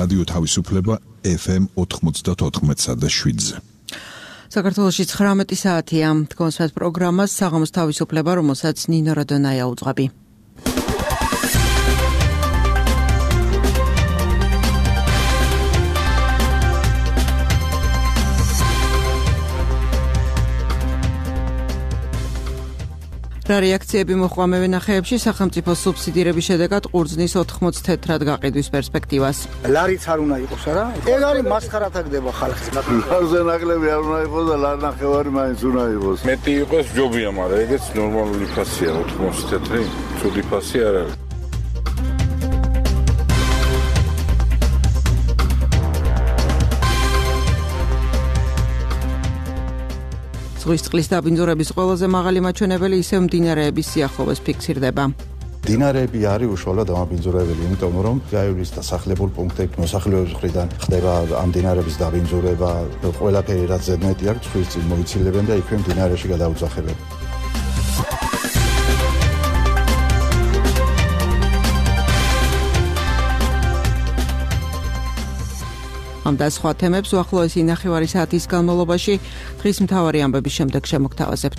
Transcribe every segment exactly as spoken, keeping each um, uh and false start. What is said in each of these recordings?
რადიო თავისუფლება ეფ ემ ოთხმოცდაოთხ და შვიდზე. საქართველოში ცხრამეტი საათია. კონსერტ პროგრამას საღამოს თავისუფლება, რომელსაც ნინო რადონაია უძღვები. რა რეაქციები მოხდა მევენახეებში სახელმწიფო სუბსიდირების შედეგად ყურძნის ოთხმოცი თეთრად გაყიდვის პერსპექტივას. ლარიც არ უნდა იყოს არა? ეგ არის მასხარათა გდება ხალხის. ლარზე ნაკლები არ უნდა იყოს და ლარ ნახევარი მაინც უნდა იყოს. მეტი იყოს ჯობია, მაგრამ ეგეც ნორმალური ფასია, ოთხმოცი თეთრი, ცუდი ფასი არ არის. ზღვის წყლის დაბინძურების ყველაზე მაღალი მაჩვენებელი ისევ მდინარეების სიახლოვეს ფიქსირდება. მდინარეები არის უშუალოდ დამაბინძურებელი, იმიტომ რომ გაივლის დასახლებულ პუნქტებში მოსახლეობის მხრიდან ხდება ამ მდინარეების დაბინძურება, ყველაფერი რაც ზედმეტი აქვს, ზღვის წინ მოიცილებენ და იქვე მდინარეში გადაუძახებენ. ამ და სხვა თემებს უახლოესი ნახევარი საათის განმავლობაში დღის მთავარი ამბების შემდეგ შემოგთავაზებთ.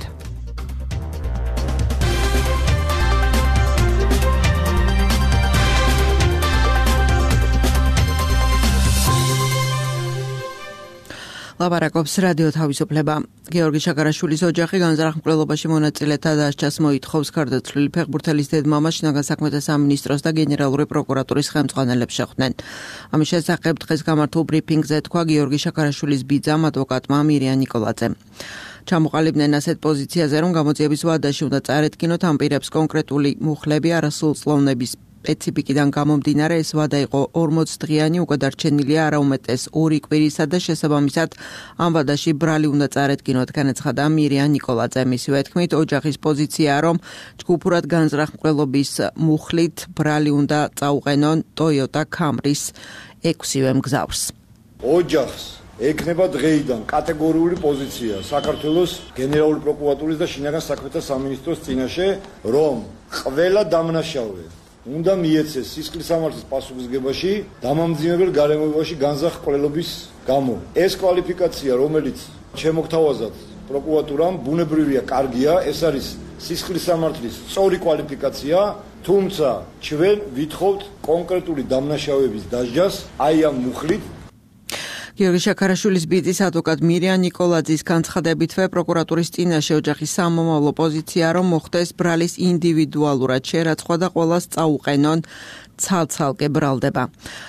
ლაპარაკობს რადიო თავისუფლება. გიორგი შაქარაშვილის ოჯახი განზრახმკვლელობაში მონაწილეთა დასჯას მოითხოვს გარდაცვლილი ფეხბურთელის დედმამა შინაგან საქმეთა სამინისტროს და გენერალური პროკურატურის ხელმძღვანელებს შეხვდნენ. ამის შესახებ დღეს გამართულ ბრიფინგზე თქვა გიორგი შაქარაშვილის ბიძამ ადვოკატმა მირიან ნიკოლაძემ. ჩამოყალიბდნენ ასეთ პოზიციაზე, რომ გამოძიების ვადაში უნდა წარეთქინოთ ამ პირებს კონკრეტული მუხლები არასრულწლოვნების სპეციფიკიდან გამომდინარე ეს ვადა იყო ორმოცი დღიანი, უკვე დარჩენილია არაუმეტეს ორი კვირისა და შესაბამისად ამ ვადაში ბრალი უნდა წარეთქინოთ, განაცხადა მირიან ნიკოლაძე. მისივე თქმით, ოჯახის პოზიციაა, რომ ჯგუფურად განზრახმკვლელობის მუხლით ბრალი უნდა წაუყენონ Toyota Camry-ს ექვსივე მგზავრს. ოჯახს ეკნება დღეიდან კატეგორიული პოზიცია საქართველოს გენერალური პროკურატურის და შინაგან საქმეთა სამინისტროს წინაშე, რომ ყველა დამნაშავე უნდა მიეცეს სისხლის სამართლის პასუხისგებაში დამამძიმებელ გარემოებაში განზრახმკვლელობის გამო. ეს კვალიფიკაცია, რომელიც შემოგთავაზათ პროკურატურამ, ბუნებრივია, კარგია, ეს არის სისხლის სამართლის სწორი კვალიფიკაცია, თუმცა ჩვენ ვითხოვთ კონკრეტული დამნაშავეების დასჯას აი ამ მუხლით. გიორგი შაქარაშვილის ბიძის ადვოკატ მირიან ნიკოლაძის განცხადებითვე პროკურატურის წინაშე ოჯახის სამომავლო პოზიციაა, რომ მოხდეს ბრალის ინდივიდუალურად შერაცხვა და ყველას წაუყენონ ცალ-ცალკე ბრალდება.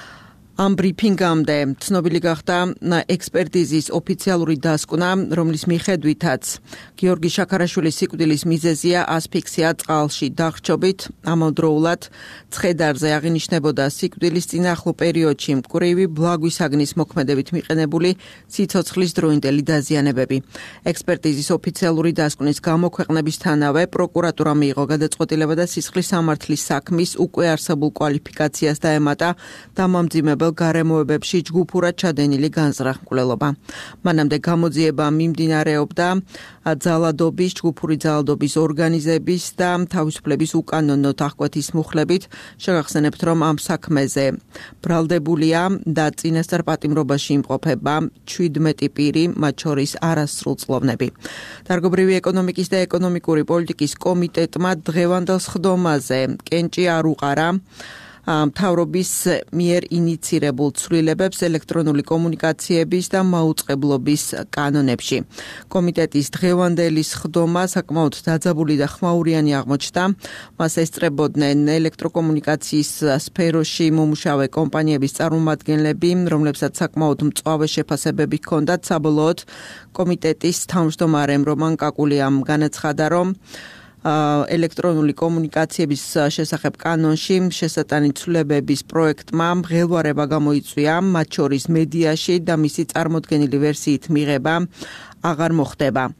ამ ბრიფინგამდე ცნობილი გახდა ექსპერტიზის ოფიციალური დასკვნა, რომლის მიხედვითაც გიორგი შაქარაშვილის სიკვდილის მიზეზია ასფიქსია წყალში დახრჩობით. ამავდროულად ცხედარზე აღინიშნებოდა სიკვდილის წინააღმდეგ პერიოდში მკვრივი ბლაგვისაგნის მოქმედებით მიყენებული სიცოცხლის დროინდელი დაზიანებები. ექსპერტიზის ოფიციალური დასკვნის გამოქვეყნებისთანავე პროკურატურა მიიღო გადაწყვეტილება და სისხლის სამართლის საქმის უკვე არსებულ კვალიფიკაციას დაემატა დამამძიმებელ გარემოებებში ჯგუფურად ჩადენილი განზრახმკვლელობა. მანამდე გამოძიება მიმდინარეობდა ძალადობის, ჯგუფური ძალადობის ორგანიზების და თავისუფლების უკანონო აღკვეთის მუხლებით. შეგახსენებთ, რომ ამ საქმეზე ბრალდებულია და წინასწარ პატიმრობაში იმყოფება ჩვიდმეტი პირი, მათ შორის არასრულწლოვნები. დარგობრივი ეკონომიკის და ეკონომიკური პოლიტიკის კომიტეტმა დღევანდელ სხდომაზე კენჭი არ უყარა მთავრობის მიერ ინიცირებულ ცვლილებებს ელექტრონული კომუნიკაციების და მაუწყებლობის კანონებში. კომიტეტის დღევანდელი სხდომა საკმაოდ დაძაბული და ხმაურიანი აღმოჩნდა. მას ესწრებოდნენ ელექტროკომუნიკაციის სფეროში მომუშავე კომპანიების წარმომადგენლები, რომლებსაც საკმაოდ მწვავე შეფასებები ჰქონდათ. საბოლოოდ კომიტეტის თავმჯდომარემ რომან კაკულიამ განაცხადა, რომ ელექტრონული კომუნიკაციების შესახებ კანონში შესატანი ცვლილებების პროექტმა მღელვარება გამოიწვია, მათ შორის მედიაში და მისი წარმოდგენილი ვერსიით მიღება აღარ მოხდება.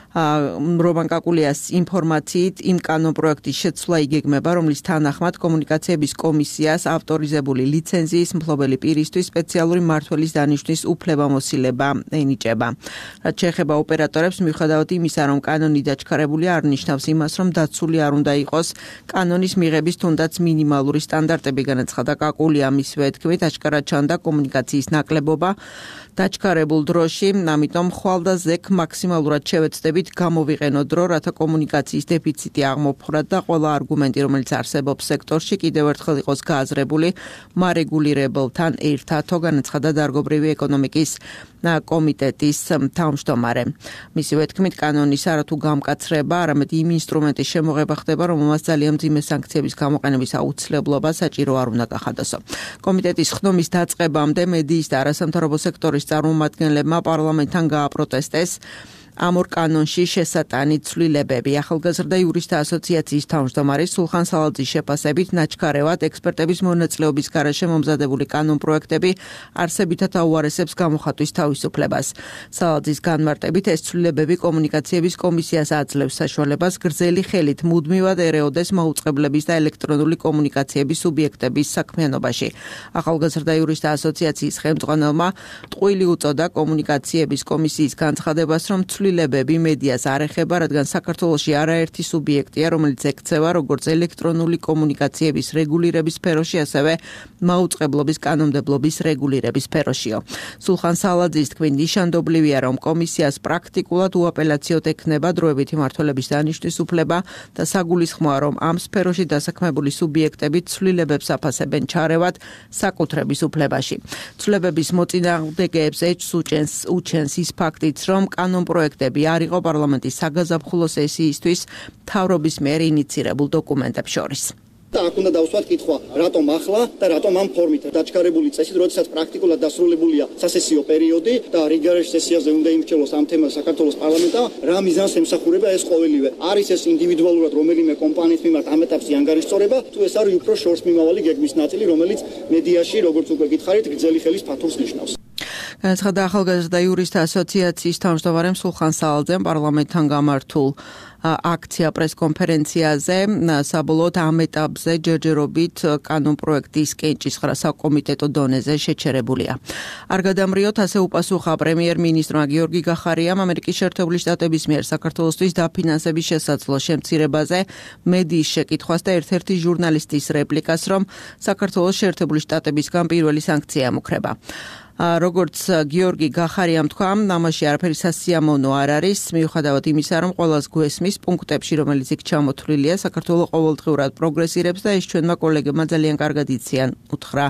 რომან კაკულიას ინფორმაციით იმ კანონპროექტის შეცვლა იგეგმება, რომლის თანახმად კომუნიკაციების კომისიას ავტორიზებული ლიცენზიის მფლობელი პირისთვის სპეციალური მმართველის დანიშვნის უფლებამოსილება ენიჭება. რაც შეეხება ოპერატორებს, მიუხედავად იმისა, რომ კანონი დაჩქარებული არ ნიშნავს იმას, რომ დაცული არ უნდა იყოს კანონის მიღების თუნდაც მინიმალური სტანდარტები, განაცხადა კაკულია. მისივე თქმით, აშკარად ჩანდა კომუნიკაციის ნაკლებობა დაჩქარებულ დროში, ამიტომ ხვალ და ზექ მაქსიმალურად შევეცდებით გამოვიყენოთ დრო, რათა კომუნიკაციის დეფიციტი აღმოფხვრათ და ყველა არგუმენტი, რომელიც არსებობს სექტორში, კიდევ ერთხელ იყოს გააზრებული მარეგულირებელთან ერთად, განაცხადა დარგობრივი ეკონომიკის კომიტეტის თავმჯდომარე. მისივე თქმით, კანონის არათუ გამკაცრება, არამედ იმ ინსტრუმენტის შემოღება ხდება, რომელმაც ძალიან მძიმე სანქციების გამოყენების აუცილებლობა საჭირო არ უნდა გახადოსო. კომიტეტის ხდომის დაწყებამდე მედიის და არასამთავრობო სექტორის წარმომადგენლებმა პარლამენტთან გააპროტესტეს ამ ორ კანონში შესატანი ცვლილებები. ახალგაზრდა იურისტთა ასოციაციის თავმჯდომარე სულხან სალაძის შეფასებით, ნაჩქარევად ექსპერტების მონაწილეობის გარეშე მომზადებული კანონპროექტები არსებითად აუარესებს გამოხატვის თავისუფლებას. სალაძის განმარტებით, ეს ცვლილებები კომუნიკაციების კომისიას აძლევს საშუალებას გრძელი ხელით მუდმივად ერეოდეს მაუწყებლების და ელექტრონული კომუნიკაციების სუბიექტების საქმიანობაში. ახალგაზრდა იურისტთა ასოციაციის ხელმძღვანელმა ტყუილი უწოდა კომუნიკაციების კომისიის განცხადებას, რომ ცვლილებები მედიას არ ეხება, რადგან საქართველოში არაერთი სუბიექტია, რომელიც ექცევა როგორც ელექტრონული კომუნიკაციების რეგულირების სფეროში, ასევე მაუწყებლობის კანონმდებლობის რეგულირების სფეროშიო. სულხან სალაძის თქმით, ნიშანდობლივია, რომ კომისიას პრაქტიკულად უაპელაციოდ ექნება დროებითი მმართველების დანიშვნის უფლება და საგულისხმოა, რომ ამ სფეროში დასაქმებული სუბიექტები ცვლილებებს აფასებენ ჩარევად საკუთრების უფლებაში. ცვლილებების მოწინააღმდეგეებს ეჭვს უჭენს უჩენს ის ფაქტიც, რომ კანონპროექტები არ იყო პარლამენტის საგაზაფხულო სესიისთვის მთავრობის მიერ ინიცირებულ დოკუმენტებს შორის. და აქ უნდა დავსვათ კითხვა, რატომ ახლა და რატომ ამ ფორმით დაჩქარებული წესით, როდესაც პრაქტიკულად დასრულებულია სასესიო პერიოდი და რეგულარულ სესიაზე უნდა იმრჩევლოს ამ თემას საქართველოს პარლამენტა, რა მიზანს ემსახურება ეს ყოველივე. არის ეს ინდივიდუალურად რომელიმე კომპანიის მიმართ ამ ეტაპზე ანგარიშწორება, თუ ეს არის უფრო შორს მიმავალი გეგმის ნაწილი, რომელიც მედიაში, როგორც უკვე გითხარით, გრძელი ხელის ფათურს ნიშნავს. განაცხადა ახალგაზრდა იურისტთა ასოციაციის თავმჯდომარემ სულხან სალაძემ პარლამენტთან გამართულ აქცია პრესკონფერენციაზე. საბოლოოდ ამ ეტაპზე ჯერჯერობით კანონპროექტის კენჭისყრა საკომიტეტო დონეზე შეჩერებულია. არ გადამრიოთ, ასე უპასუხა პრემიერ-მინისტრმა გიორგი გახარიამ ამერიკის შეერთებული შტატების მიერ საქართველოსთვის დაფინანსების შესაძლო შემცირებაზე მედიის შეკითხვას და ერთ-ერთი ჟურნალისტის რეპლიკას, რომ საქართველოს შეერთებული შტატებისგან პირველი სანქცია ემუქრება. როგორც გიორგი გახარიამ თქვა, ამაში არაფერი სასიამოვნო არ არის, მიუხედავად იმისა, რომ ყველას გვესმის პუნქტებში, რომელიც იქ ჩამოთვლილია, საქართველოს ყოველდღიურად პროგრესირებს და ეს ჩვენმა კოლეგებმა ძალიან კარგად იციან, უთხრა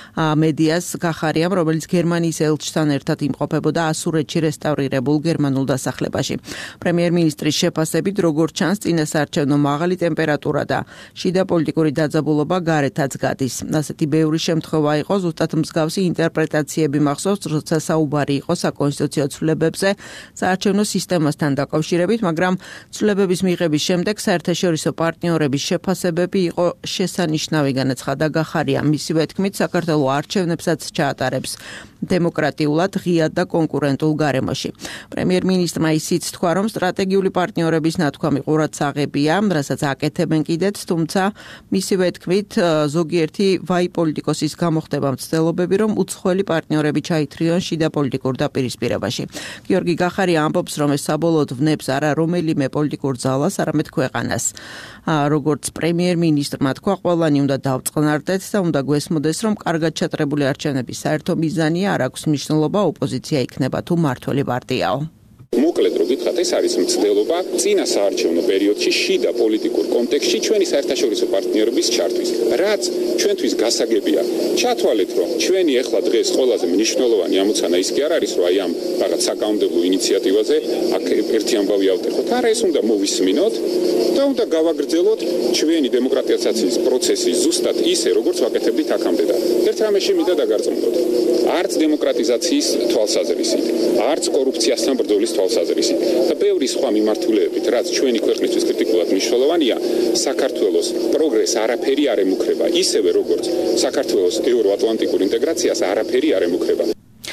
მედიას გახარიამ, რომელიც გერმანიის ელჩთან ერთად იმყოფებოდა ასურეთში რესტავრირებულ გერმანულ დასახლებაში. პრემიერ-მინისტრის შეფასებით, როგორც ჩანს, წინასაარჩევნო მაღალი ტემპერატურა და შიდა პოლიტიკური დაძაბულობა გარეთაც გადის. ასეთი ბევრი შემთხვევა იყო, ზუსტად მსგავსი ინტერპრეტაციები მახსოვს, როცა საუბარი იყო საკონსტიტუციო ცვლილებებზე საარჩევნო სისტემასთან დაკავშირებით, მაგრამ ცვლილებების მიღების შემდეგ საერთაშორისო პარტნიორების შეფასებები იყო შესანიშნავი, განაცხადა გახარიამ. მისივე თქმით, საქართველოს არჩევნებსაც ჩაატარებს დემოკრატიულად, ღიად და კონკურენტულ გარემოში. პრემიერ-მინისტრმა ისიც თქვა, რომ სტრატეგიული პარტნიორების ნათქვამი ყურადსაღებია, რასაც აკეთებენ კიდეც, თუმცა მისივე თქმით, ზოგიერთი ვაი პოლიტიკოსის გამოხდება მცდელობები, რომ უცხოელი პარტნიორები ჩაითრიონ შიდა პოლიტიკურ დაპირისპირებაში. გიორგი გახარია ამბობს, რომ ეს საბოლოოდ ვნებს არა რომელიმე პოლიტიკურ ძალას, არამედ ქვეყანას. როგორც პრემიერ-მინისტრმა თქვა, ყველანი უნდა დავწყნარდეთ და უნდა გვესმოდეს, რომ კარგად ჩატარებული არჩევნების საერთო მიზანია, არ აქვს მნიშვნელობა ოპოზიცია იქნება თუ მმართველი პარტიაო. მოკლედ რო გითხრათ, ეს არის მცდელობა წინა საარჩევნო პერიოდში შიდა პოლიტიკურ კონტექსტში ჩვენი საერთაშორისო პარტნიორების ჩართვის. რაც ჩვენთვის გასაგებია, ჩათვალეთ, რომ ჩვენი ახლა დღეს ყველაზე მნიშვნელოვანი ამოცანა ის კი არ არის, რომ აი ამ რაღაც საკანონმდებლო ინიციატივაზე აქ ერთი ამბავი ავტეხოთ. არა, ეს უნდა მოვისმინოთ და უნდა გავაგრძელოთ ჩვენი დემოკრატიზაციის პროცესი ზუსტად ისე, როგორც ვაკეთებდით აქამდე და ერთ რამეში მინდა დაგარწმუნდეთ. არც დემოკრატიზაციის თვალსაზრისით, არც კორუფციასთან ბრძოლის თვალსაზრისით და ბევრი სხვა მიმართულებით, რაც ჩვენი ქვეყნისთვის კრიტიკულად მნიშვნელოვანია, საქართველოს პროგრესს არაფერი არ ემუქრება, ისევე როგორც საქართველოს ევროატლანტიკურ ინტეგრაციას არაფერი არ ემუქრება.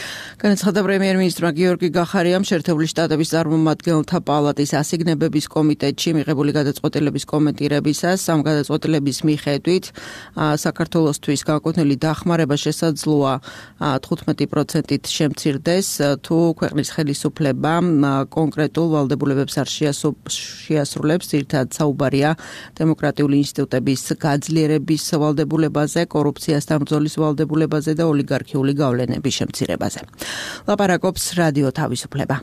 განაცხადა პრემიერ-მინისტრმა გიორგი გახარიამ შეერთებული შტატების წარმომადგენელთა პალატის ასიგნებების კომიტეტში მიღებული გადაწყვეტილების კომენტირებისას. Ამ გადაწყვეტილების მიხედვით საქართველოსთვის განკუთვნილი დახმარება შესაძლოა თხუთმეტი პროცენტით შემცირდეს, თუ ქვეყნის ხელისუფლება კონკრეტულ ვალდებულებებს არ შეასრულებს. Ძირითადად საუბარია დემოკრატიული ინსტიტუტების გაძლიერების ვალდებულებაზე, კორუფციასთან ბრძოლის ვალდებულებაზე და ოლიგარქიული გავლენების შემცირებაზე. ლაპარაკობს რადიო თავისუფლება.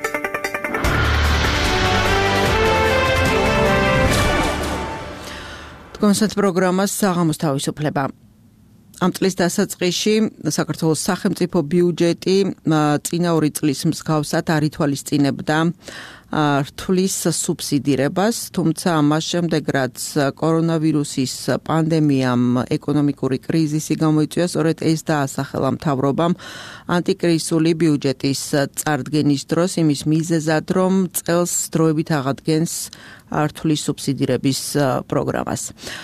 კონსერტ პროგრამას საღამოს თავისუფლება. Ამ წლის დასაწყისში საქართველოს სახელმწიფო ბიუჯეტი წინა ორი წლის მსგავსად არ ითვალისწინებდა რთulis სუბსიდირებას, თუმცა ამას შემდეგ რაც კორონავირუსის პანდემიამ ეკონომიკური კრიზისი გამოიწვია, სწორედ ეს დაასახელა მთავრობამ ანტიკრიზისული ბიუჯეტის წარდგენის დროს იმის მიზეზად, რომ წელს დროებით აღადგენს რთulis სუბსიდირების პროგრამას.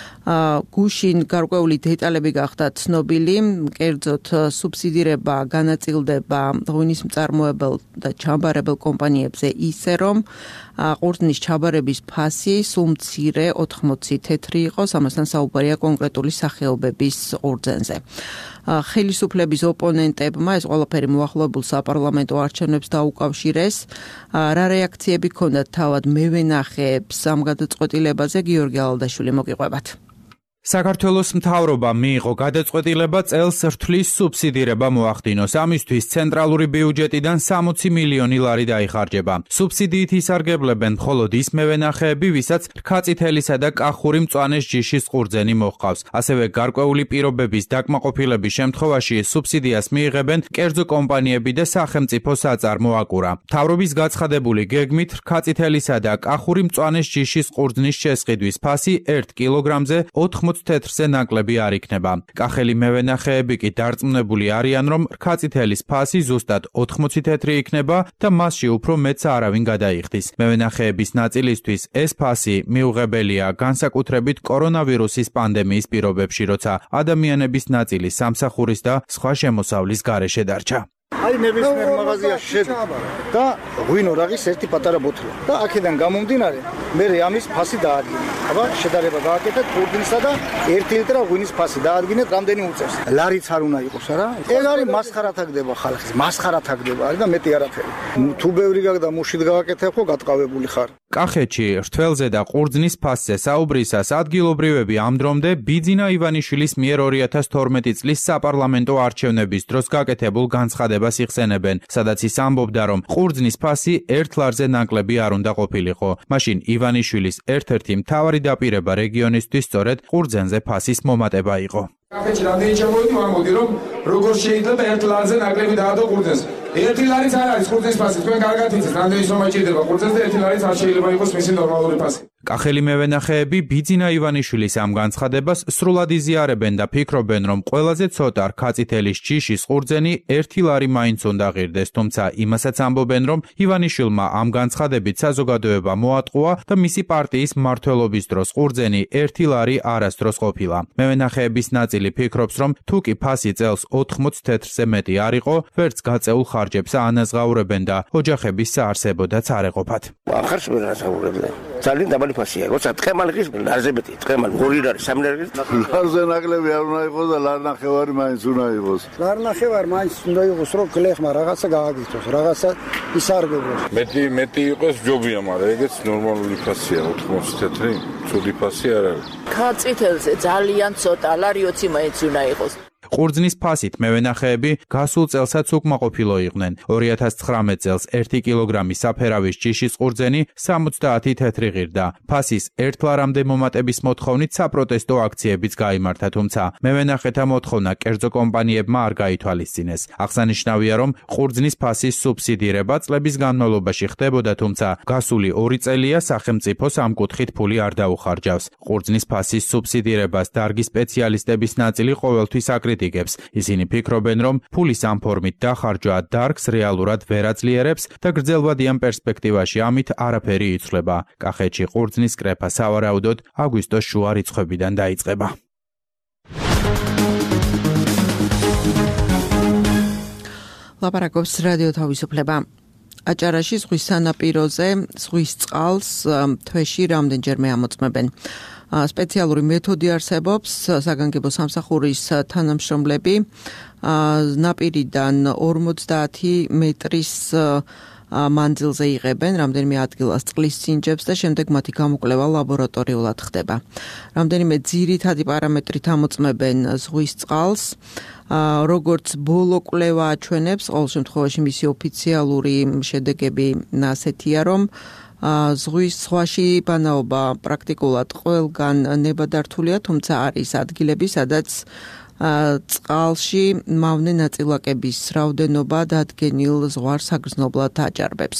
გუშინ გარკვეული დეტალები გახდა ცნობილი, კერძოდ სუბსიდირება განაწილდება ღვინის მწარმოებელ და ჩამბარებელ კომპანიებზე ისე, რომ ყურძნის ჩაბარების ფასი სულ მცირე ოთხმოცი თეთრი იყოს, ამასთან საუბარია კონკრეტული სახეობების ყურძენზე. ხელისუფლების ოპონენტებმა ეს ყველაფერი მოახლოებულ საპარლამენტო არჩევნებს დაუკავშირეს. რა რეაქციები ჰქონდათ თავად მევენახეებს ამ გადაწყვეტილებაზე, გიორგი ალადაშვილი მოგიყვებათ. საქართველოს მთავრობა მიიღო გადაწყვეტილება წელს რთulis სუბსიდირება მოახდინოს. ამისთვის ცენტრალური ბიუჯეტიდან სამოცი მილიონი ლარი დაიხარჯება. სუბსიდიით ისარგებლებენ მხოლოდ ის მევენახეები, ვისაც რქაწითელისა და კახური მწვანეს ჯიშის ყურძენი მოჰყავს. ასევე გარკვეული პირობების დაკმაყოფილების შემთხვევაში სუბსიდიას მიიღებენ კერძო კომპანიები და სახელმწიფო საწარმო აკურა. მთავრობის გაცხადებული გეგმით რქაწითელისა და კახური მწვანეს ჯიშის ყურძნის შესყიდვის ფასი ერთ კილოგრამზე ოთხმოცი თეთრზე ნაკლები არ იქნება. კახელი მევენახეები კი დარწმუნებული არიან, რომ რქაწითელის ფასი ზუსტად ოთხმოცი თეთრი იქნება და მასში უფრო მეტს არავინ გადაიხდის. მევენახეების ნაწილისთვის ეს ფასი მიუღებელია განსაკუთრებით კორონავირუსის პანდემიის პირობებში, როცა ადამიანების ნაწილი სამსახურის და სხვა შემოსავლის გარეშე დარჩა. აი ნებისმიერ მაღაზიაში შედ და ღვინო რაღის ერთი პატარა ბოთლი და აქედან გამომდინარე მე ამის ფასი დაადგინე. აბა შედარება გააკეთეთ ყურძნისა და ერთი ლიტრა ღვინის ფასი დაადგინეთ რამდენი უწევს. ლარიც არ უნდა იყოს არა? ეგ არის მასხარად აგდება ხალხის, მასხარად აგდება არის და მეტი არაფერი. თუ ბევრი გაგდა მუშით გააკეთებ ხო გატყავებული ხარ. კახეთში რთველზე და ყურძნის ფასზე საუბრისას ადგილობრივები ამ დრომდე ბიძინა ივანიშვილის მიერ ორი ათას თორმეტი წლის საპარლამენტო არჩევნების დროს გაკეთებულ განცხადებას იხსენებენ, სადაც ის ამბობდა, რომ ყურძნის ფასი ერთ ლარზე ნაკლები არ უნდა ყოფილიყო. მაშინ ივანიშვილის ერთ-ერთი მთავარი დაპირება რეგიონისთვის სწორედ ყურძენზე ფასის მომატება იყო. კახეთში რამდენი ჩამოვიდი, ვამბობდი, რომ როგორ შეიძლება ერთ ლარზე ნაკლები დაადო ყურძენს. ერთი ლარიც არ არის ყურძნის ფასი, თქვენ კარგად იცით, რამდენი სომა ჭირდება ყურძენს და ერთი ლარიც არ შეიძლება იყოს მისი ნორმალური ფასი. კახელი მევენახეები ბიძინა ივანიშვილის ამ განცხადებას სრულად იზიარებენ და ფიქრობენ, რომ ყველაზე ცოტა რქაწითელის ჯიშის ყურძენი ერთი ლარი მაინც უნდა ღირდეს, თუმცა იმასაც ამბობენ, რომ ივანიშვილმა ამ განცხადებით საზოგადოება მოატყუა და მისი პარტიის მმართველობის დროს ყურძენი ერთი ლარი არასდროს ყოფილა. მევენახეების ნაწილი ფიქრობს, რომ თუ კი ფასი წელს ოთხმოცი თეთრზე მეტი არ იყო, ვერც გაწეულ ხარჯებს აანაზღაურებენ და ოჯახების საარსებოდაც არ ეყოფათ. ახარს ვერ ასაუბრებდნენ. ძალიან დაბალი ფასია, როცა ტყემალი ღირს, ლარზე მეტი, ტყემალი ორი ლარი, სამი ლარი ღირს. ლარზე ნაკლები არ უნდა იყოს და ლარნახევარი მაინც უნდა იყოს. ლარნახევარი მაინც უნდა იყოს, რომ გლეხმა რაღაცა გააგიწოს, რაღაცა ისარგებლოს. მეტი მეტი იყოს ჯობია, მაგრამ ეგეც ნორმალური ფასია, ოთხმოცი თეთრი, ცუდი ფასი არ არის. ქაწითელზე ძალიან ცოტა, ლარი ოცი მაინც უნდა იყოს. ყურძნის ფასით მევენახეები გასულ წელსაც უკმაყოფილო იყვნენ. ორი ათას ცხრამეტ წელს ერთი კილოგრამი საფერავის ჯიშის ყურძენი სამოცდაათი თეთრი ღირდა. ფასის ერთ ლარამდე მომატების მოთხოვნით საპროტესტო აქციებიც გაიმართა, თუმცა მევენახეთა მოთხოვნა კერძო კომპანიებმა არ გაითვალისწინეს. აღსანიშნავია, რომ ყურძნის ფასის სუბსიდირება წლების განმავლობაში ხდებოდა, თუმცა გასული ორი წელია სახელმწიფოს ამ კუთხით ფული არ დაუხარჯავს. ყურძნის ფასის სუბსიდირებას დარგის სპეციალისტების ნაწილი ყოველთვის აკრიტიკებს. ისინი ფიქრობენ, რომ ფულის ამ ფორმით დახარჯვა დარგს რეალურად ვერ აძლიერებს და გრძელვადიან პერსპექტივაში ამით არაფერი იცვლება. კახეთში ყურძნის კრეფა სავარაუდოდ აგვისტოს შუა რიცხვებიდან დაიწყება. ლაპარაკობს რადიო თავისუფლება. აჭარაში ზღვის სანაპიროზე ზღვის წყალს თვეში რამდენჯერმე ამოწმებენ. სპეციალური მეთოდი არსებობს, საგანგებო სამსახურის თანამშრომლები ნაპირიდან ორმოცდაათი მეტრის მანძილზე იღებენ რამდენიმე ადგილას წყლის სინჯებს და შემდეგ მათი გამოკვლევა ლაბორატორიულად ხდება. რამდენიმე ძირითადი პარამეტრით ამოწმებენ ზღვის წყალს, როგორც ბოლო კვლევა აჩვენებს, ყოველ შემთხვევაში მისი ოფიციალური შედეგები ასეთია, რომ ზღვის ზღვაში ბანაობა პრაქტიკულად ყველგან ნებადართულია, თუმცა არის ადგილები, სადაც წყალში მავნე ნაწილაკების რაოდენობა დადგენილ ზღვარ საგრძნობლად აჭარბებს.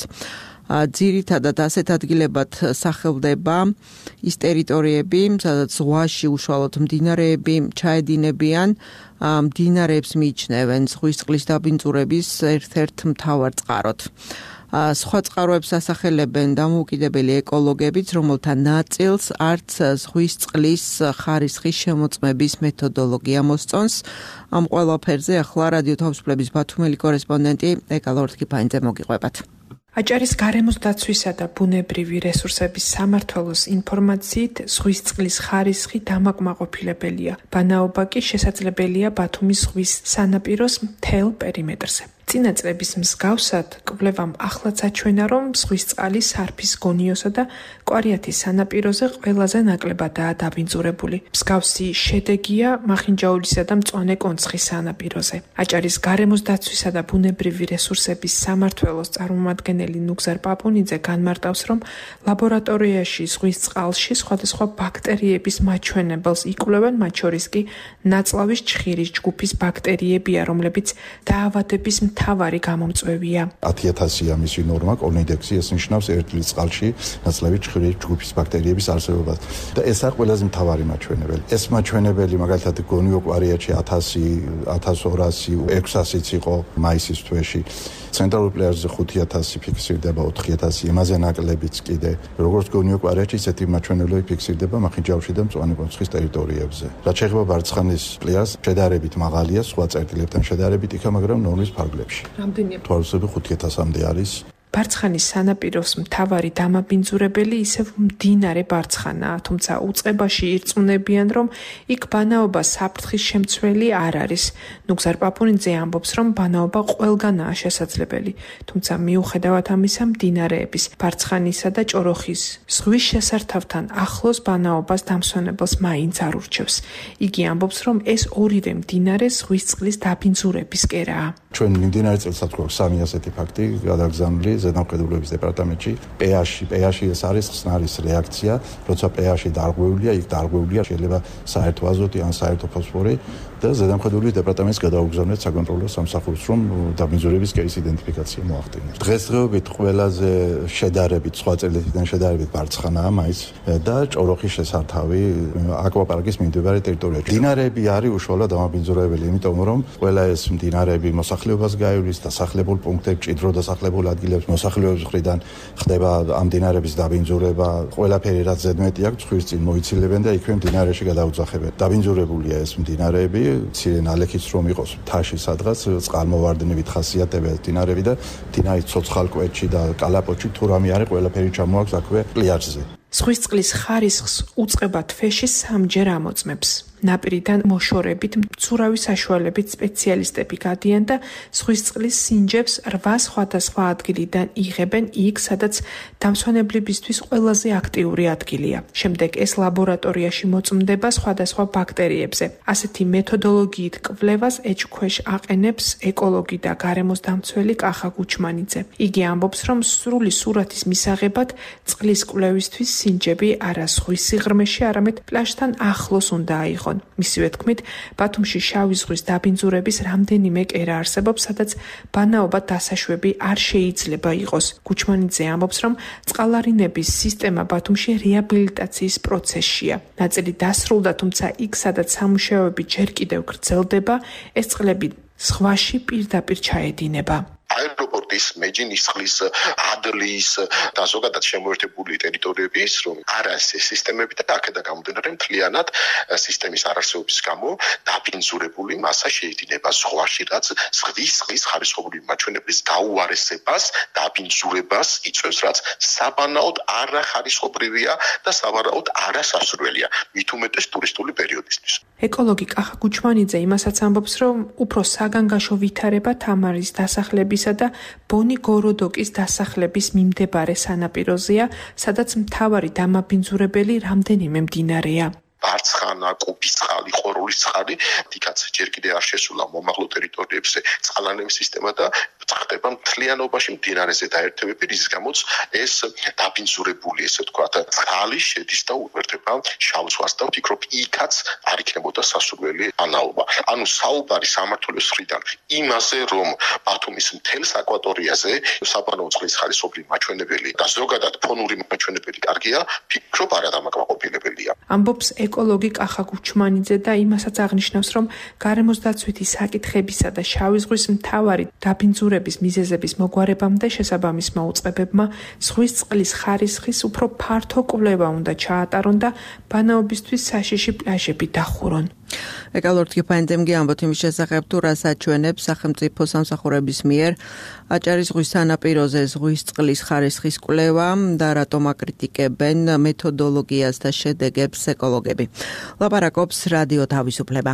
ძირითადად ასეთ ადგილებად სახელდება ის ტერიტორიები, სადაც ზღვაში უშუალოდ მდინარეები ჩაედინებიან, მდინარეებს მიიჩნევენ ზღვის წყლის დაბინძურების ერთ-ერთ მთავარ წყაროდ. სხვა წყაროებს ასახელებენ დამოუკიდებელი ეკოლოგებიც, რომელთა ნაწილს არც ზღვის წყლის ხარისხის შემოწმების მეთოდოლოგია მოსწონს. ამ ყველაფერზე ახლა რადიო თავისუფლების ბათუმელი კორესპონდენტი ეკალა ორთქიფანიძე მოგიყვებათ. აჭარის გარემოს დაცვისა და ბუნებრივი რესურსების სამმართველოს ინფორმაციით, ზღვის წყლის ხარისხი დამაკმაყოფილებელია. ბანაობა კი შესაძლებელია ბათუმის ზღვის სანაპიროს მთელ პერიმეტრზე. წინა წლების მსგავსად, კვლევამ ახლაც აჩვენა, რომ ზღვის წყალი სარფის გონიოსა და კვარიათის სანაპიროზე ყველაზე ნაკლებადაა დაბინძურებული. მსგავსი შედეგია მახინჯაურისა და მწვანე კონცხის სანაპიროზე. აჭარის გარემოს დაცვისა და ბუნებრივი რესურსების სამმართველოს წარმომადგენელი ნუგზარ პაპუნიძე განმარტავს, რომ ლაბორატორიაში ზღვის წყალში სხვადასხვა ბაქტერიების მაჩვენებელს იკვლევენ, მათ შორის კი ნაწლავის ჩხირის ჯგუფის ბაქტერიებია, რომლებიც დაავადების მთავარი გამომწვევია. ათი ათასია მისი ნორმა, კოლინიდექსი, ეს ნიშნავს ერთ ლიტრის წყალში ნაწლავი ჩხირის ჯგუფის ბაქტერიების არსებობას. და ეს არის ყველაზე მთავარი მაჩვენებელი. ეს მაჩვენებელი მაგალითად გონიო კვარიათში ათასი, ათას ორასი, ექვს ასიც იყო მაისის თვეში. ცენტრალურ პლაჟზე ხუთი ათასი ფიქსირდება, ოთხი ათასი, იმაზე ნაკლებიც კიდე. როგორც გონიო კვარიათში ესეთი მაჩვენებლები ფიქსირდება მახინჯაურში და მწვანე კონცხის ტერიტორიებზე. რაც შეეხება ბარცხანის პლაჟს, შედარებით მაღალია სხვა წერტილებთან შედარებით იქა, მაგრამ ნორმის ფარგლებში. რამდენია? თვალსები ხუთი ათასამდე არის. ბარცხანის სანაპიროს მთავარი დამაბინძურებელი ისევ მდინარე ბარცხანაა, თუმცა უწყებაში ირწმუნებიან, რომ იქ ბანაობა საფრთხის შემცველი არ არის. ნუგზარ პაპუნიძე ამბობს, რომ ბანაობა ყველგანაა შესაძლებელი, თუმცა მიუხედავად ამისა, მდინარეების ბარცხანისა და ჭოროხის ზღვის შესართავთან ახლოს ბანაობას დამსვენებელს მაინც არ ურჩევს. იგი ამბობს, რომ ეს ორივე მდინარე ზღვის წყლის დაბინძურების კერაა. ჩვენ მიმდინარე წელსაც გვაქვს სამი ასეთი ფაქტი გადაგზავნილი ზედამხედველობის დეპარტამენტში. პეაში, პეაში ეს არის ხსნარის რეაქცია, როცა პეაში დარღვეულია, იქ დარღვეულია შეიძლება საერთო აზოტი ან საერთო ფოსფორი და ზედამხედველობის დეპარტამენტს გადაუგზავნეთ საკონტროლო სამსახურს, რომ დაბინძურების კეის იდენტიფიკაცია მოახდინოს. დღესდღეობით ყველაზე შედარებით, სხვა წერტილებთან შედარებით ბარცხანაა მაინც და ჭოროხის შესართავი აკვაპარკის მიმდებარე ტერიტორიაში. მდინარეები არის უშუალოდ დამაბინძურებელი, იმიტომ რომ ყველა ეს მდინარეები მოსახლეობას გაივლის დასახლებულ პუნქტებში, ჭიდრო დასახლებულ ადგილებს მოსახლეობის მხრიდან ხდება ამ მდინარეების დაბინძურება, ყველაფერი რაც ზედმეტი აქვს ზღვის წინ მოიცილებენ და იქვე მდინარეში გადაუძახებენ. დაბინძურებულია ეს მდინარეები, ცირე ნალექიც რომ იყოს მთაში სადღაც წყალმოვარდნებით ხასიათდება მდინარეები და მდინარის ცოცხალ კვეთში და კალაპოტში თუ რამე არის ყველაფერი ჩამოაქვს აქვე პლაჟზე. ზღვის წყლის ხარისხს უწყება თვეში სამჯერ ამოწმებს. ნაპირიდან მოშორებით მცურავი საშუალებით სპეციალისტები გადიან და ზღვის წყლის სინჯებს რვა სხვადასხვა ადგილიდან იღებენ იქ, სადაც დამსვენებლებისთვის ყველაზე აქტიური ადგილია. შემდეგ ეს ლაბორატორიაში მოწმდება სხვადასხვა ბაქტერიებზე. ასეთი მეთოდოლოგიით კვლევას ეჭქვეშ აყენებს ეკოლოგი და გარემოს დამცველი კახა გუჩმანიძე. იგი ამბობს, რომ სრული სურათის მისაღებად წყლის კვლევისთვის სინჯები არა ზღვის სიღრმეში, არამედ პლაჟთან ახლოს უნდა აიღონ. მისივე თქმით, ბათუმში შავი ზღვის დაბინძურების რამდენიმე კერა არსებობს, სადაც ბანაობა დასაშვები არ შეიძლება იყოს. გუჩმანიძე ამბობს, რომ წყალარინების სისტემა ბათუმში რეაბილიტაციის პროცესშია. ნაწილი დასრულდა, თუმცა იქ, სადაც სამუშაოები ჯერ კიდევ გრძელდება, ეს წყლები ზღვაში პირდაპირ ჩაედინება. აეროპორტის, მეჯინისწყლის, ადლის და ზოგადად შემოერთებული ტერიტორიების, რომ არ არის ეს სისტემები და აქედან გამომდინარე მთლიანად სისტემის არარსებობის გამო დაბინძურებული მასა შეედინება ზღვაში, რაც ზღვის წყლის ხარისხობრივი მაჩვენებლის გაუარესებას, დაბინძურებას იწვევს, რაც საბანაოდ არახარისხობრივია და საბანაოდ არასასურველია, მით უმეტეს ტურისტული პერიოდისთვის. ეკოლოგი კახა გუჩმანიძე იმასაც ამბობს, რომ უფრო საგანგაშო ვითარება თამარის დასახლებისა და ბონი გოროდოკის დასახლების მიმდებარე სანაპიროზეა, სადაც მთავარი დამაბინძურებელი რამდენიმე მდინარეა. ბარცხანა, კუბისწყალი, ხოროლის წყალი, იქაც ჯერ კიდე არ შესულა მომაღლო ტერიტორიებზე წყალანების სისტემა და ხდება მთლიანობაში მდინარეზე დაერთებები, რის გამოც ეს დაბინძურებული, ესე ვთქვათ, წყალი შედის და უერთდება შავ ზღვას და ვფიქრობ, იქაც არ იქნებოდა სასურველი ანაობა. ანუ საუბარი სამართლის მხრიდან იმაზე, რომ ბათუმის მთელს აკვატორიაზე საბანაო წყლის ხარისხობრივი მაჩვენებელი და ზოგადად ფონური მაჩვენებელი კარგია, ვფიქრობ არადამაკმაყოფილებელია. ამბობს ეკოლოგი კახა გუჩმანიძე და იმასაც აღნიშნავს, რომ გარემოს დაცვითი საკითხებისა და შავი ზღვის მთავარი დაბინძურების მიზეზების მოგვარებამდე შესაბამის მოუწყებებმა ზღვის წყლის ხარისხის უფრო ფართო კვლევა უნდა ჩაატარონ და ბანაობისთვის საშიში პლაჟები დახურონ. ეკალორტი პანდემგი ამბობთ იმის შესახებ, თუ რას აჩვენებს სახელმწიფო სამსახურების მიერ აჭარის ზღვის სანაპიროზე ზღვის წყლის ხარისხის კვლევა და რატომ აკრიტიკებენ მეთოდოლოგიას და შედეგებს ეკოლოგები. ლაპარაკობს რადიო თავისუფლება.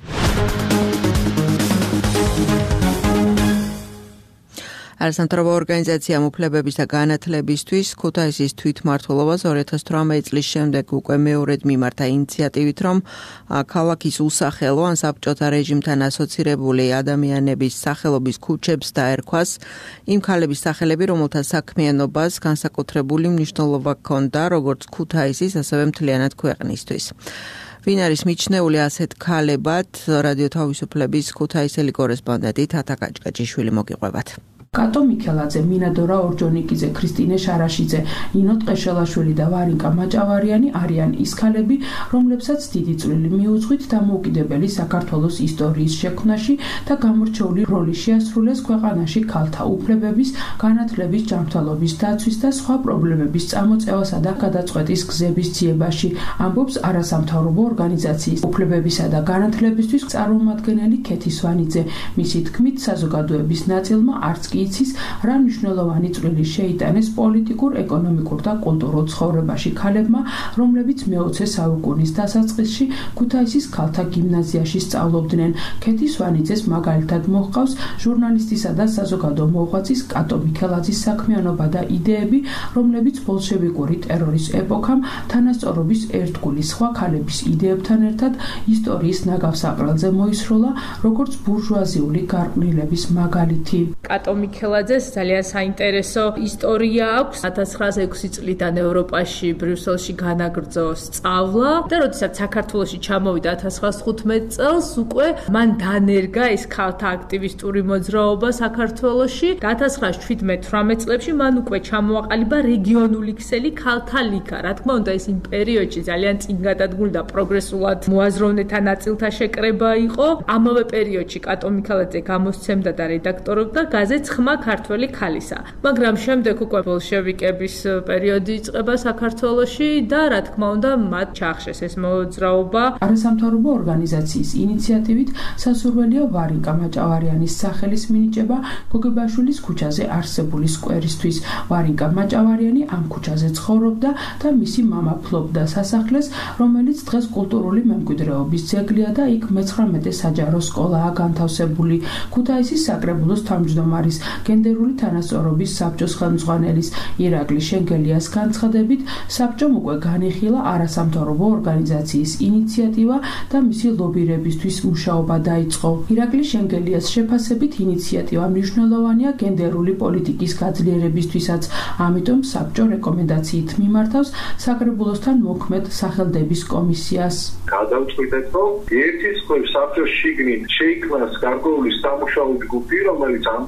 არასამთავრობო ორგანიზაცია უფლებების და განათლებისთვის ქუთაისის თვითმმართველობას ორი ათას თვრამეტი წლის შემდეგ უკვე მეორედ მიმართა ინიციატივით, რომ ქალაქის უსახელო ან საბჭოთა რეჟიმთან ასოცირებული ადამიანების სახელობის ქუჩებს დაერქვას იმ ქალების სახელები, რომელთა საქმიანობას განსაკუთრებული მნიშვნელობა ჰქონდა როგორც ქუთაისის, ასევე მთლიანად ქვეყნისთვის. ვინ არის მიჩნეული ასეთ ქალებად, რადიო თავისუფლების ქუთაისელი კორესპონდენტი თათა კაჭკაჭიშვილი მოგიყვებათ. კატო მიქელაძე, მინადორა ორჯონიკიძე, ქრისტინე შარაშიძე, ინო ტყეშელაშვილი და ვარინკა მაჭავარიანი არიან ის ქალები, რომლებსაც დიდი წვლილი მიუძღვით დამოუკიდებელი საქართველოს ისტორიის შექმნაში და გამორჩეული როლი შეასრულეს ქვეყანაში ქალთა უფლებების, განათლების, ჯანმრთელობის დაცვის და სხვა პრობლემების წამოწევასა და გადაწყვეტის გზების ძიებაში, ამბობს არასამთავრობო ორგანიზაციის უფლებებისა და განათლებისთვის წარმომადგენელი ქეთი სვანიძე. მისი თქმით, საზოგადოების ნაწილმა არც კი იცის, რა მნიშვნელოვანი წვლილი შეიტანეს პოლიტიკურ, ეკონომიკურ და კულტურულ ცხოვრებაში ქალებმა, რომლებიც მეოცე საუკუნის დასაწყისში ქუთაისის ქალთა გიმნაზიაში სწავლობდნენ. ქეთი სვანიძეს მაგალითად მოჰყავს ჟურნალისტისა და საზოგადო მოღვაწის კატო მიქელაძის საქმიანობა და იდეები, რომლებიც ბოლშევიკური ტერორის ეპოქამ თანასწორობის ერთგული სხვა ქალების იდეებთან ერთად ისტორიის ნაგავსაყრელზე მოისროლა, როგორც ბურჟუაზიული გარყვნილების მაგალითი. კატო მიქელაძეს ძალიან საინტერესო ისტორია აქვს. ათას ცხრაასა ექვსი წლიდან ევროპაში, ბრიუსელში განაგრძო სწავლა და როდესაც საქართველოში ჩამოვიდა ათას ცხრაასა თხუთმეტი წელს, უკვე მან დანერგა ეს ქალთა აქტივისტური მოძრაობა საქართველოში. ათას ცხრაასა შვიდმეტ თვრამეტ წლებში მან უკვე ჩამოაყალიბა რეგიონული ქსელი ქალთა ლიგა. რა თქმა უნდა, ეს იმ პერიოდში ძალიან წინ გადადგმული და პროგრესულად მოაზროვნეთა ნაწილთა შეკრება იყო. ამავე პერიოდში კატო მიქელაძე გამოსცემდა და რედაქტორობდა გაზეთს ხმა ქართველი ქალისა. მაგრამ შემდეგ უკვე ბოლშევიკების პერიოდი იწყება საქართველოში და რა თქმა უნდა, მათ ჩაახშეს ეს მოძრაობა. არასამთავრობო ორგანიზაციის ინიციატივით სასურველია ვარინკა მაჭავარიანის სახელის მინიჭება გოგებაშვილის ქუჩაზე არსებული სკვერისთვის. ვარინკა მაჭავარიანი ამ ქუჩაზე ცხოვრობდა და მისი მამა ფლობდა სასახლეს, რომელიც დღეს კულტურული მემკვიდრეობის ძეგლია და იქ მეცხრამეტე საჯარო სკოლაა განთავსებული. ქუთაისის საკრებულოს თავმჯდომარის გენდერული თანასწორობის საბჭოს ხელმძღვანელის ირაკლი შენგელიას განცხადებით, საბჭომ უკვე განიხილა არასამთავრობო ორგანიზაციის ინიციატივა და მისი ლობირებისთვის მუშაობა დაიწყო. ირაკლი შენგელიას შეფასებით, ინიციატივა მნიშვნელოვანია გენდერული პოლიტიკის გაძლიერებისთვისაც, ამიტომ საბჭო რეკომენდაციით მიმართავს საკრებულოსთან მოქმედ სახელდების კომისიას. გადავწყვიტეთ, რომ ერთის მხრივ საბჭოს შიგნით შეიქმნას გარკვეული სამუშაო ჯგუფი, რომელიც ამ პროცესებს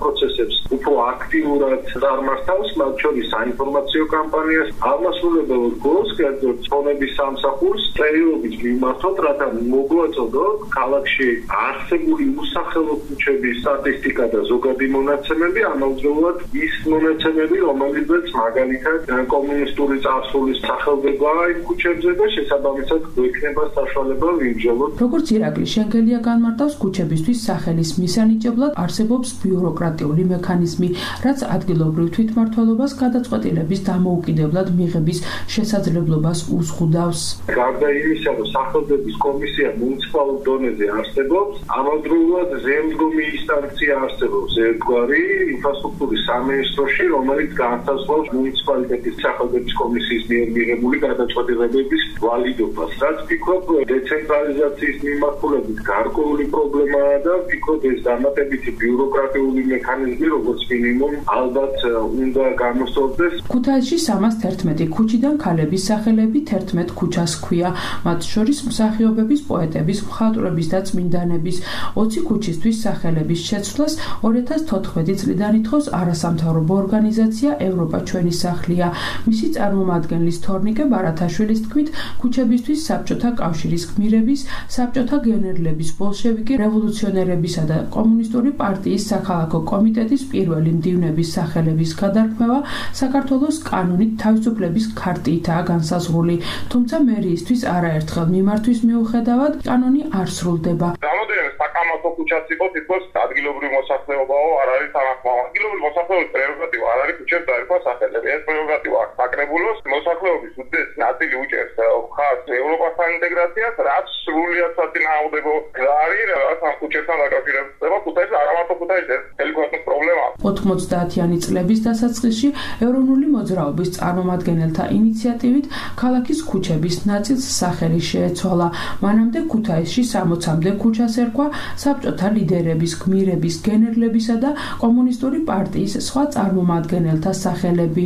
პროცესებს უფრო აქტიურად წარმართავს, მათ შორის საინფორმაციო კამპანიას, აღმასრულებელ გულს, კერძოდ ფონების სამსახურს წერილობით მიმართოთ, რათა მოგვაწოდოთ ქალაქში არსებული უსახელო ქუჩების სტატისტიკა და ზოგადი მონაცემები, ამავდროულად ის მონაცემები, რომელებიც მაგალითად კომუნისტური წარსულის სახელდებაა იმ ქუჩებზე და შესაბამისად გვექნება საშუალება ვიმსჯელოთ. როგორც ირაკლი შენგელია განმარტავს, ქუჩებისთვის სახელის მისანიჭებლად არსებობს ბიუროკრატიული მექანიზმი, რაც ადგილობრივ თვითმმართველობას გადაწყვეტილების დამოუკიდებლად მიღების შესაძლებლობას უზღუდავს. გარდა იმისა, რომ სახელმწიფოს კომისია მუნიციპალურ დონეზე არსებობს, ამავდროულად ზემდგომი ინსტანცია არსებობს ერთგვარი ინფრასტრუქტურის სამინისტროში, რომელიც განსაზღვრავს მუნიციპალიტეტის სახელმწიფოს კომისიის მიერ მიღებული გადაწყვეტილებების ვალიდობას. რაც ვფიქრობ, დეცენტრალიზაციის მიმართულებით გარკვეული პრობლემაა და ვფიქრობ, ეს დამატებითი ბიუროკრატიული მექანიზმი, როგორც მინიმუმ, ალბათ უნდა გამოსწორდეს. ქუთაისში სამას თერთმეტი ქუჩიდან ქალების სახელები თერთმეტ ქუჩას ჰქვია, მათ შორის მსახიობების, პოეტების, მხატვრების და წმინდანების. ოცი ქუჩისთვის სახელების შეცვლას ორი ათას თოთხმეტი წლიდან ითხოვს არასამთავრობო ორგანიზაცია ევროპა ჩვენი სახლია. მისი წარმომადგენლის თორნიკე ბარათაშვილის თქმით, ქუჩებისთვის საბჭოთა კავშირის გმირების, საბჭოთა გენერლების, ბოლშევიკი რევოლუციონერებისა და კომუნისტური პარტიის საქალაქო კომიტეტის პირველი მდივნების სახელების გადარქმევა საქართველოს კანონით თავისუფლების ქარტიითაა განსაზღვრული, თუმცა მერიისთვის არაერთხელ მიმართვის მიუხედავად კანონი არ სრულდება. რამოდენიმე საკამათო ქუჩაც იყო, თითქოს ადგილობრივი მოსახლეობაო არ არის თანახმოვანი. ადგილობრივი მოსახლეობის პრეროგატივა არ არის ქუჩებს დაერქვა სახელები. ეს პრეროგატივა აქვს საკრებულოს, მოსახლეობის უდიდესი ნაწილი უჭერს ხაზს ევროპასთან ინტეგრაციას, რაც სრულიად საწინააღმდეგო არის, რაც ამ ქუჩებთან დაკავშირდება. ქუთაისში არა მარტო ქუთაისში, ეს მთელი ქვეყნის პრობლემაა. ოთხმოცდაათიანი წლების დასაწყისში ეროვნული მოძრაობის წარმომადგენელთა ინიციატივით ქალაქის ქუჩების ნაწილს სახელი შეეცვალა. მანამდე ქუთაისში სამოცამდე ქუჩას ერქვა საბჭოთა ლიდერების, გმირების, გენერლებისა და კომუნისტური პარტიის სხვა წარმომადგენელთა სახელები.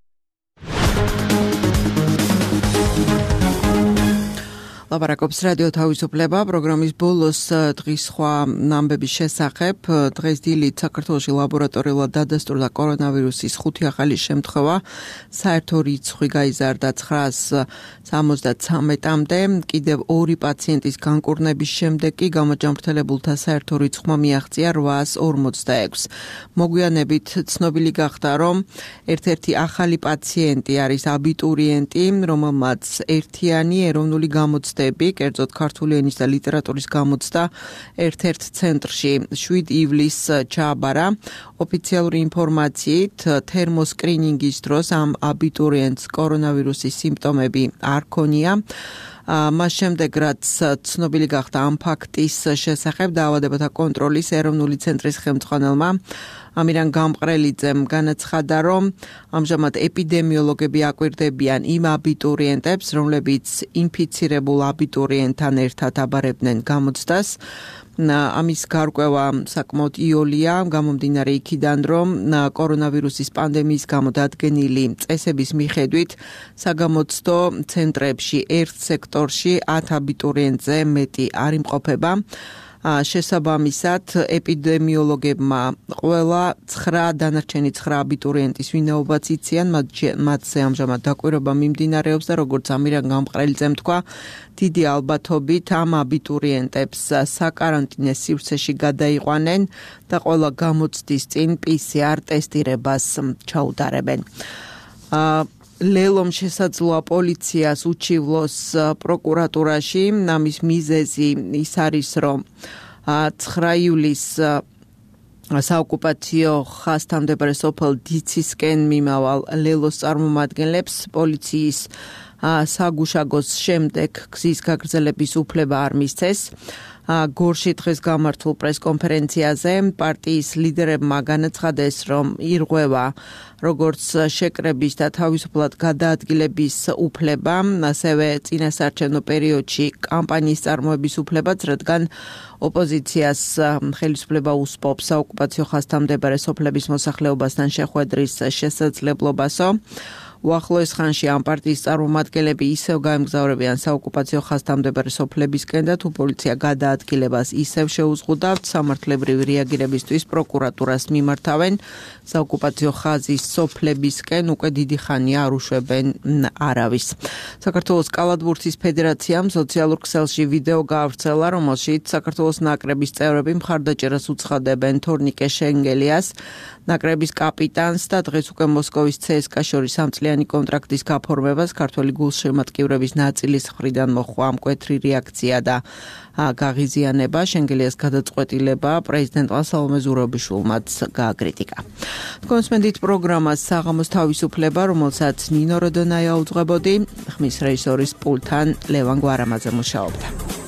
ლაპარაკობს რადიო თავისუფლება პროგრამის ბოლოს დღის სხვა ამბების შესახებ. დღეს დილით საქართველოში ლაბორატორიულად დადასტურდა კორონავირუსის ხუთი ახალი შემთხვევა. საერთო რიცხვი გაიზარდა ცხრას სამოცდათრამეტამდე. კიდევ ორი პაციენტის განკურნების შემდეგ კი გამოჯანმრთელებულთა საერთო რიცხვმა მიაღწია რვაას ორმოცდაექვსს. მოგვიანებით ცნობილი გახდა, რომ ერთ-ერთი ახალი პაციენტი არის აბიტურიენტი, რომელმაც ერთიანი ეროვნული გამოცდა კერძოდ ქართული ენის და ლიტერატურის გამოცდა ერთ-ერთ ცენტრში შვიდი ივლისს ჩააბარა. ოფიციალური ინფორმაციით თერმოსკრინინგის დროს ამ აბიტურიენტს კორონავირუსის სიმპტომები არ ჰქონია. მას შემდეგ რაც ცნობილი გახდა ამ ფაქტის შესახებ, დაავადებათა კონტროლის ეროვნული ცენტრის ხელმძღვანელმა ამირან გამყრელიძემ განაცხადა, რომ ამჟამად ეპიდემიოლოგები აკვირდებიან იმ აბიტურიენტებს, რომლებიც ინფიცირებულ აბიტურიენტთან ერთად აბარებდნენ გამოცდას. ამის გარკვევა საკმაოდ იოლია, გამომდინარე იქიდან, რომ კორონავირუსის პანდემიის გამო დადგენილი წესების მიხედვით საგამოცდო ცენტრებში ერთ სექტორში ათ აბიტურიენტზე მეტი არ იმყოფება. შესაბამისად, ეპიდემიოლოგებმა ყველა ცხრა დანარჩენი ცხრა აბიტურიენტის ვინაობაც იციან, მათზე ამჟამად დაკვირვება მიმდინარეობს და როგორც ამირან გამყრელიძემ თქვა, დიდი ალბათობით ამ აბიტურიენტებს საკარანტინე სივრცეში გადაიყვანენ და ყველა გამოცდის წინ პი სი არ ტესტირებას ჩაუტარებენ. ლელომ შესაძლოა პოლიციას უჩივლოს პროკურატურაში. ამის მიზეზი ის არის, რომ ცხრა ივლისს საოკუპაციო ხაზთან მდებარე სოფელ დიცისკენ მიმავალ ლელოს წარმომადგენლებს პოლიციის საგუშაგოს შემდეგ გზის გაგრძელების უფლება არ მისცეს. გორში დღეს გამართულ პრესკონფერენციაზე პარტიის ლიდერებმა განაცხადეს, რომ ირღვევა როგორც შეკრების და თავისუფლად გადაადგილების უფლება, ასევე წინასაარჩევნო პერიოდში კამპანიის წარმოების უფლებაც, რადგან ოპოზიციას ხელისუფლება უსპობს საოკუპაციო ხაზთან მდებარე სოფლების მოსახლეობასთან შეხვედრის შესაძლებლობასო. უახლოეს ხანში ამ პარტიის წარმომადგენლები ისევ გაემგზავრებიან საოკუპაციო ხაზთამდებარე სოფლებისკენ და თუ პოლიცია გადაადგილებას ისევ შეუზღუდავთ, სამართლებრივი რეაგირებისთვის პროკურატურას მიმართავენ. საოკუპაციო ხაზის სოფლებისკენ უკვე დიდი ხანია არ უშვებენ არავის. საქართველოს კალათბურთის ფედერაციამ სოციალურ ქსელში ვიდეო გაავრცელა, რომელშიც საქართველოს ნაკრების წევრები მხარდაჭერას უცხადებენ თორნიკე შენგელიას, ნაკრების კაპიტანს და დღეს უკვე მოსკოვის ცსკა შორის სამწლიანი კონტრაქტის გაფორმებას ქართველი გულშემატკივრების ნაწილის მხრიდან მოჰყვა მკვეთრი რეაქცია და გაღიზიანება. შენგელიას გადაწყვეტილება პრეზიდენტმა სალომე ზურაბიშვილმაც გააკრიტიკა. კონსმენდით პროგრამას საღამოს თავისუფლება, რომელსაც ნინო როდონაია უძღვებოდი, ხმის რეჟისორის პულთან ლევან გვარამაძე მუშაობდა.